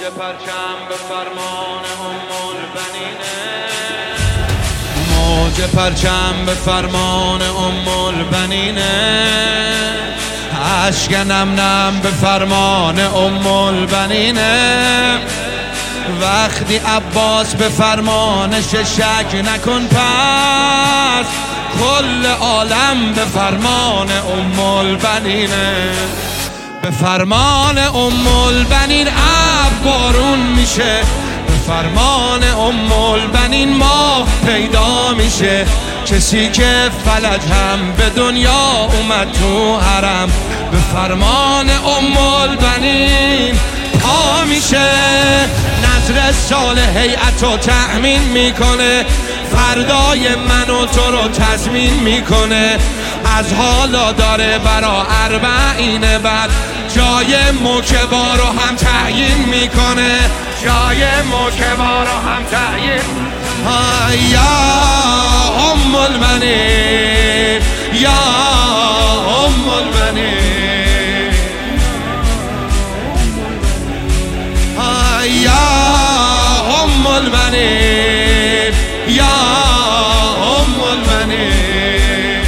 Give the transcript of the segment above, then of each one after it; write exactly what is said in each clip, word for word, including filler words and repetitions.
پرچم به فرمان ام البنینه، موج پرچم به فرمان ام البنینه، اشک نم نم به فرمان ام البنینه. وقتی عباس به فرمانش شک نکن، پس کل عالم به فرمان ام البنینه. به فرمان ام البنین ابر بارون میشه، به فرمان ام البنین ماه پیدا میشه. کسی که فلج هم به دنیا اومد تو حرم، به فرمان ام البنین پا میشه. نظر سال هیئت رو تأمین میکنه، فردای من و تو رو تضمین میکنه. از حالا داره برا اربعین بعد جای موکبا رو هم تعیین میکنه، جای موکبا رو هم تعیین. یا ام البنین، یا ام البنین، یا ام البنین، یا ام البنین.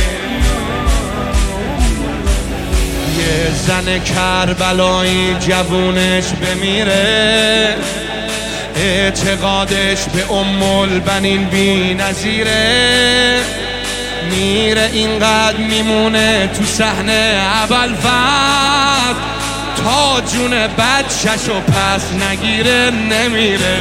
یه زن کربلایی جوونش بمیره، اعتقادش به ام البنین بی نظیره. میره اینقدر میمونه تو صحنه ابوالفضل، تا جون بچه‌شو پس نگیره نمیره،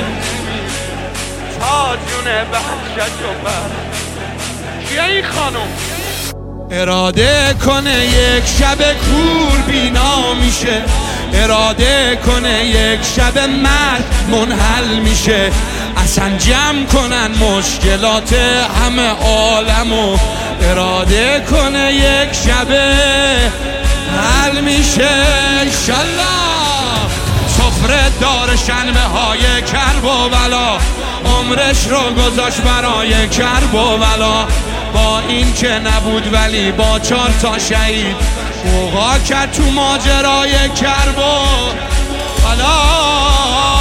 تا جون بچه‌شو پس. کیه این خانم؟ اراده کنه یک شب کور بینا میشه، اراده کنه یک شب مرد منحل میشه. اصلا جمع کنن مشکلات همه عالمو، اراده کنه یک شب حل میشه. انشالله سفره دار شنبه های کرب و بلا، عمرش رو گذاشت برای کرب و بلا. با این که نبود ولی با چار تا شهید اوقا کرد تو ماجرای کرب و بلا.